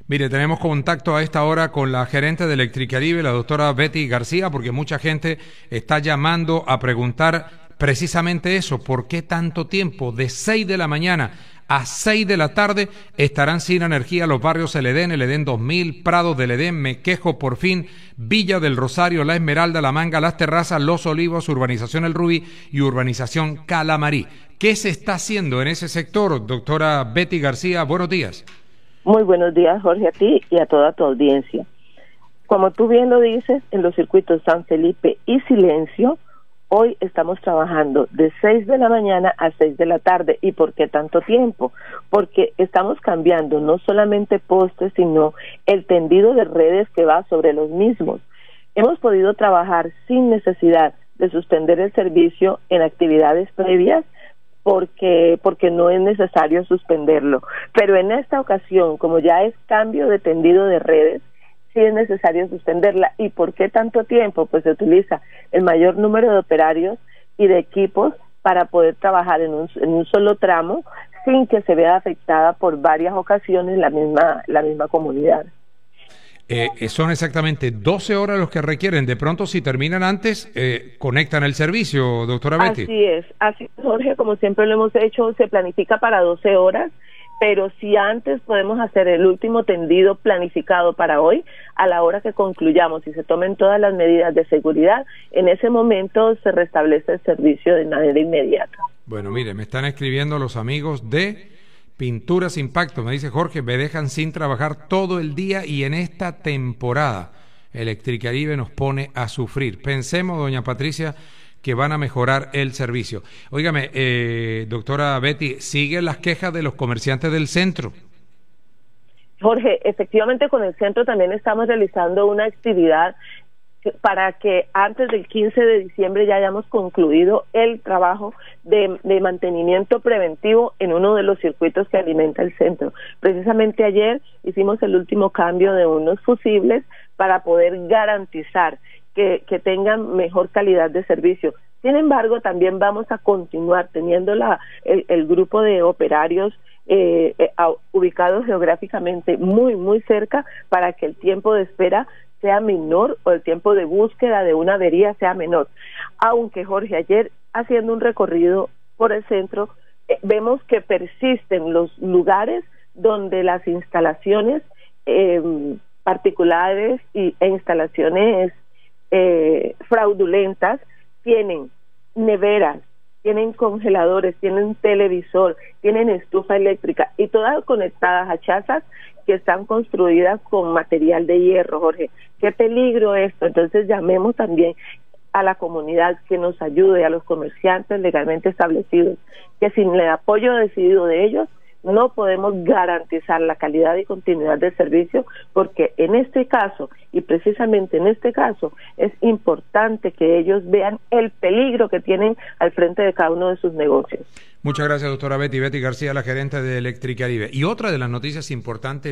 Mire, tenemos contacto a esta hora con la gerente de Electricaribe, la doctora Betty García, porque mucha gente está llamando a preguntar precisamente eso, ¿por qué tanto tiempo? De 6 de la mañana a 6 de la tarde estarán sin energía los barrios El Edén 2000, Prados del Edén, Me Quejo, Por Fin, Villa del Rosario, La Esmeralda, La Manga, Las Terrazas, Los Olivos, Urbanización El Rubí y Urbanización Calamarí. ¿Qué se está haciendo en ese sector, doctora Betty García? Buenos días. Muy buenos días, Jorge, a ti y a toda tu audiencia. Como tú bien lo dices, en los circuitos San Felipe y Silencio, hoy estamos trabajando de 6 de la mañana a 6 de la tarde. ¿Y por qué tanto tiempo? Porque estamos cambiando no solamente postes, sino el tendido de redes que va sobre los mismos. Hemos podido trabajar sin necesidad de suspender el servicio en actividades previas, porque no es necesario suspenderlo. Pero en esta ocasión, como ya es cambio de tendido de redes, sí es necesario suspenderla. ¿Y por qué tanto tiempo? Pues se utiliza el mayor número de operarios y de equipos para poder trabajar en un solo tramo sin que se vea afectada por varias ocasiones la misma comunidad. Son exactamente 12 horas los que requieren. De pronto, si terminan antes, conectan el servicio, doctora Betty. Así es, Jorge, como siempre lo hemos hecho, se planifica para 12 horas, pero si antes podemos hacer el último tendido planificado para hoy, a la hora que concluyamos y se tomen todas las medidas de seguridad, en ese momento se restablece el servicio de manera inmediata. Bueno, mire, me están escribiendo los amigos de Pinturas Impacto, me dice Jorge, me dejan sin trabajar todo el día y en esta temporada Electricaribe nos pone a sufrir. Pensemos, doña Patricia, que van a mejorar el servicio. Óigame, doctora Betty, ¿siguen las quejas de los comerciantes del centro? Jorge, efectivamente con el centro también estamos realizando una actividad para que antes del 15 de diciembre ya hayamos concluido el trabajo de mantenimiento preventivo en uno de los circuitos que alimenta el centro. Precisamente ayer hicimos el último cambio de unos fusibles para poder garantizar que tengan mejor calidad de servicio. Sin embargo, también vamos a continuar teniendo el grupo de operarios ubicados geográficamente muy cerca para que el tiempo de espera sea menor o el tiempo de búsqueda de una avería sea menor. Aunque, Jorge, ayer haciendo un recorrido por el centro, vemos que persisten los lugares donde las instalaciones particulares e instalaciones fraudulentas tienen neveras, tienen congeladores, tienen televisor, tienen estufa eléctrica y todas conectadas a chazas que están construidas con material de hierro, Jorge. ¿Qué peligro esto? Entonces llamemos también a la comunidad que nos ayude, a los comerciantes legalmente establecidos, que sin el apoyo decidido de ellos no podemos garantizar la calidad y continuidad del servicio, porque en este caso, y precisamente en este caso, es importante que ellos vean el peligro que tienen al frente de cada uno de sus negocios. Muchas gracias, doctora Betty García, la gerente de Electricaribe. Y otra de las noticias importantes